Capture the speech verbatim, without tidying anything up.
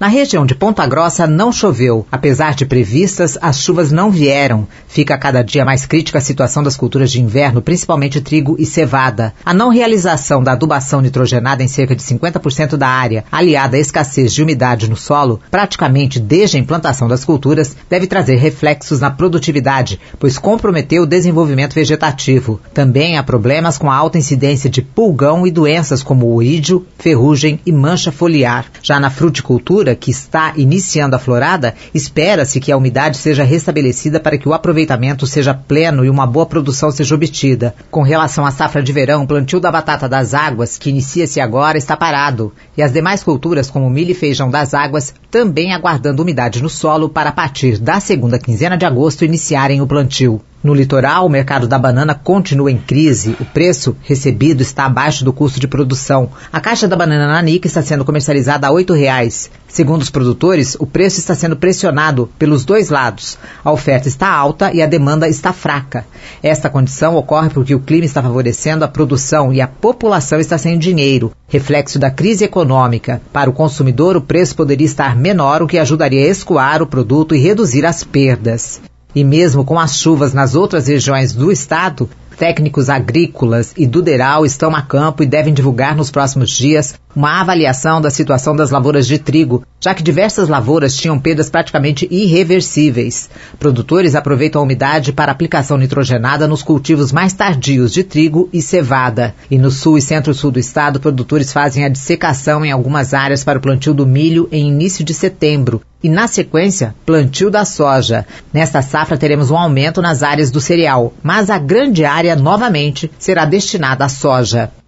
Na região de Ponta Grossa não choveu. Apesar de previstas, as chuvas não vieram. Fica cada dia mais crítica a situação das culturas de inverno, principalmente trigo e cevada. A não realização da adubação nitrogenada em cerca de cinquenta por cento da área, aliada à escassez de umidade no solo, praticamente desde a implantação das culturas, deve trazer reflexos na produtividade, pois comprometeu o desenvolvimento vegetativo. Também há problemas com a alta incidência de pulgão e doenças como oídio, ferrugem e mancha foliar. Já na fruticultura, que está iniciando a florada, espera-se que a umidade seja restabelecida para que o aproveitamento seja pleno e uma boa produção seja obtida. Com relação à safra de verão, o plantio da batata das águas, que inicia-se agora, está parado. E as demais culturas, como milho e feijão das águas, também aguardando umidade no solo para, a partir da segunda quinzena de agosto, iniciarem o plantio. No litoral, o mercado da banana continua em crise. O preço recebido está abaixo do custo de produção. A caixa da banana nanica está sendo comercializada a oito reais. Segundo os produtores, o preço está sendo pressionado pelos dois lados. A oferta está alta e a demanda está fraca. Esta condição ocorre porque o clima está favorecendo a produção e a população está sem dinheiro, reflexo da crise econômica. Para o consumidor, o preço poderia estar menor, o que ajudaria a escoar o produto e reduzir as perdas. E mesmo com as chuvas nas outras regiões do estado, técnicos agrícolas e do Deral estão a campo e devem divulgar nos próximos dias uma avaliação da situação das lavouras de trigo, já que diversas lavouras tinham perdas praticamente irreversíveis. Produtores aproveitam a umidade para aplicação nitrogenada nos cultivos mais tardios de trigo e cevada. E no sul e centro-sul do estado, produtores fazem a dissecação em algumas áreas para o plantio do milho em início de setembro. E, na sequência, plantio da soja. Nesta safra teremos um aumento nas áreas do cereal, mas a grande área, novamente, será destinada à soja.